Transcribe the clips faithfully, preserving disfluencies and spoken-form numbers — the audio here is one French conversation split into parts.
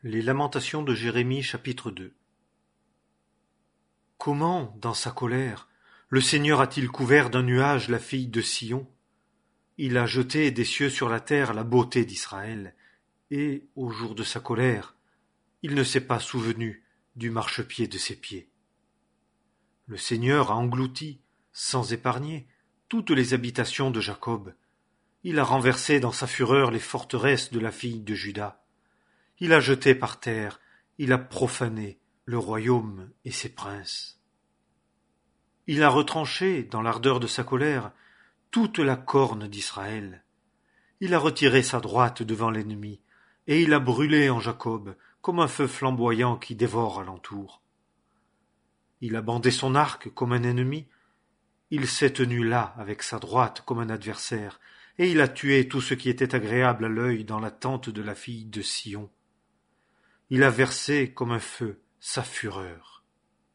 Les Lamentations de Jérémie chapitre deux. Comment, dans sa colère, le Seigneur a-t-il couvert d'un nuage la fille de Sion? Il a jeté des cieux sur la terre la beauté d'Israël, et, au jour de sa colère, il ne s'est pas souvenu du marchepied de ses pieds. Le Seigneur a englouti, sans épargner, toutes les habitations de Jacob. Il a renversé dans sa fureur les forteresses de la fille de Juda. Il a jeté par terre, il a profané le royaume et ses princes. Il a retranché, dans l'ardeur de sa colère, toute la corne d'Israël. Il a retiré sa droite devant l'ennemi, et il a brûlé en Jacob comme un feu flamboyant qui dévore alentour. Il a bandé son arc comme un ennemi, il s'est tenu là avec sa droite comme un adversaire, et il a tué tout ce qui était agréable à l'œil dans la tente de la fille de Sion. Il a versé comme un feu sa fureur.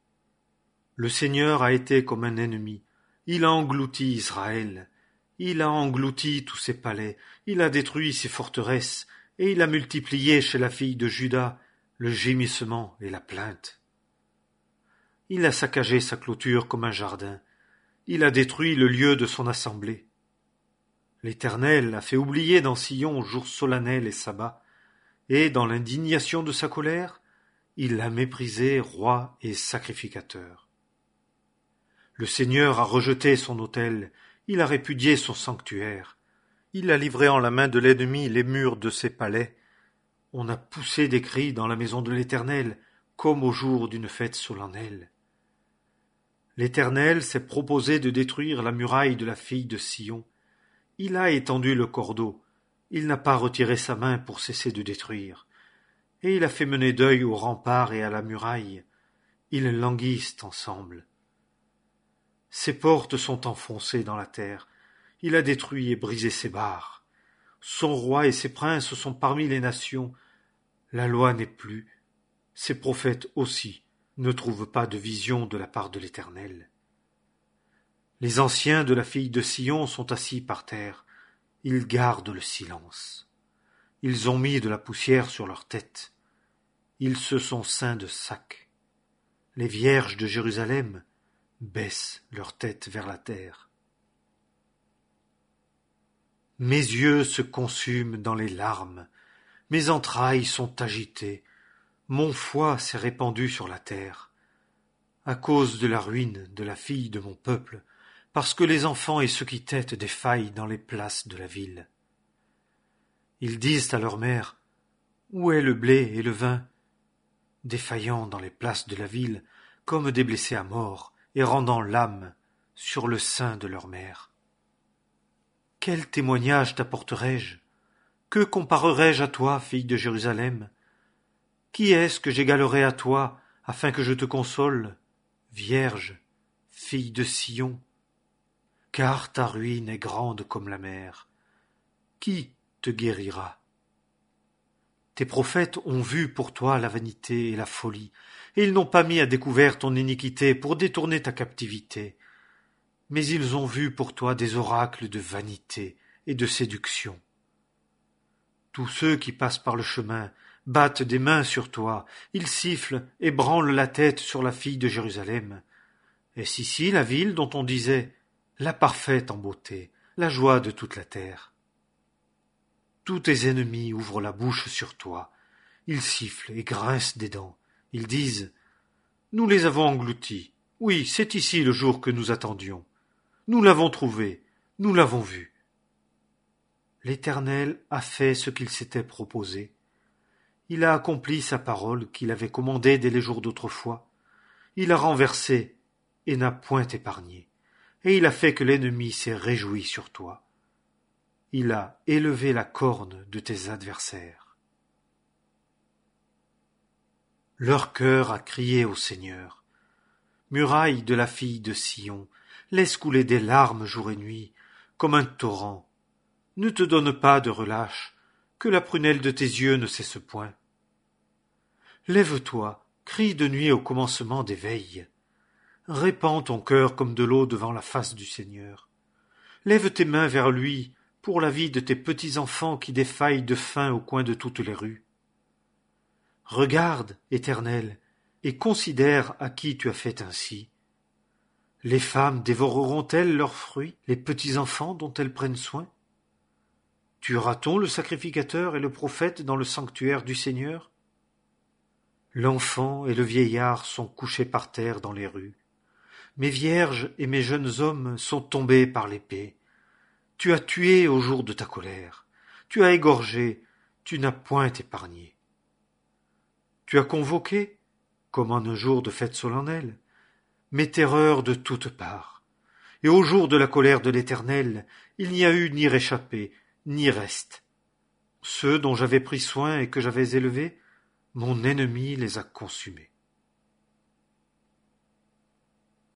Le Seigneur a été comme un ennemi, il a englouti Israël, il a englouti tous ses palais, il a détruit ses forteresses, et il a multiplié chez la fille de Juda le gémissement et la plainte. Il a saccagé sa clôture comme un jardin, il a détruit le lieu de son assemblée. L'Éternel a fait oublier dans Sion jours solennels et sabbats, et dans l'indignation de sa colère, il l'a méprisé roi et sacrificateur. Le Seigneur a rejeté son autel, il a répudié son sanctuaire, il a livré en la main de l'ennemi les murs de ses palais. On a poussé des cris dans la maison de l'Éternel, comme au jour d'une fête solennelle. L'Éternel s'est proposé de détruire la muraille de la fille de Sion. Il a étendu le cordeau, il n'a pas retiré sa main pour cesser de détruire, et il a fait mener deuil aux remparts et à la muraille. Ils languissent ensemble. Ses portes sont enfoncées dans la terre, il a détruit et brisé ses barres. Son roi et ses princes sont parmi les nations, la loi n'est plus, ses prophètes aussi ne trouvent pas de vision de la part de l'Éternel. Les anciens de la fille de Sion sont assis par terre, ils gardent le silence. Ils ont mis de la poussière sur leur tête, ils se sont ceints de sacs. Les vierges de Jérusalem baissent leur tête vers la terre. Mes yeux se consument dans les larmes, mes entrailles sont agitées, mon foie s'est répandu sur la terre, à cause de la ruine de la fille de mon peuple, parce que les enfants et ceux qui têtent défaillent dans les places de la ville. Ils disent à leur mère, « Où est le blé et le vin ?» défaillant dans les places de la ville, comme des blessés à mort, et rendant l'âme sur le sein de leur mère. Quel témoignage t'apporterai-je? Que comparerai-je à toi, fille de Jérusalem? Qui est-ce que j'égalerai à toi, afin que je te console, Vierge, fille de Sion? Car ta ruine est grande comme la mer. Qui te guérira? Tes prophètes ont vu pour toi la vanité et la folie, et ils n'ont pas mis à découvert ton iniquité pour détourner ta captivité. Mais ils ont vu pour toi des oracles de vanité et de séduction. Tous ceux qui passent par le chemin battent des mains sur toi, ils sifflent et branlent la tête sur la fille de Jérusalem. Est-ce ici la ville dont on disait « la parfaite en beauté, la joie de toute la terre » ? Tous tes ennemis ouvrent la bouche sur toi, ils sifflent et grincent des dents, ils disent « Nous les avons engloutis, oui, c'est ici le jour que nous attendions. Nous l'avons trouvé, nous l'avons vu. » L'Éternel a fait ce qu'il s'était proposé. Il a accompli sa parole qu'il avait commandée dès les jours d'autrefois. Il a renversé et n'a point épargné, et il a fait que l'ennemi s'est réjoui sur toi. Il a élevé la corne de tes adversaires. Leur cœur a crié au Seigneur. Muraille de la fille de Sion, laisse couler des larmes jour et nuit, comme un torrent. Ne te donne pas de relâche, que la prunelle de tes yeux ne cesse point. Lève-toi, crie de nuit au commencement des veilles. Répands ton cœur comme de l'eau devant la face du Seigneur. Lève tes mains vers lui, pour la vie de tes petits enfants qui défaillent de faim au coin de toutes les rues. Regarde, Éternel, et considère à qui tu as fait ainsi. Les femmes dévoreront-elles leurs fruits, les petits-enfants dont elles prennent soin? Tuera-t-on le sacrificateur et le prophète dans le sanctuaire du Seigneur? L'enfant et le vieillard sont couchés par terre dans les rues. Mes vierges et mes jeunes hommes sont tombés par l'épée. Tu as tué au jour de ta colère. Tu as égorgé, tu n'as point épargné. Tu as convoqué, comme en un jour de fête solennelle, mes terreurs de toutes parts. Et au jour de la colère de l'Éternel, il n'y a eu ni réchappé, ni reste. Ceux dont j'avais pris soin et que j'avais élevés, mon ennemi les a consumés.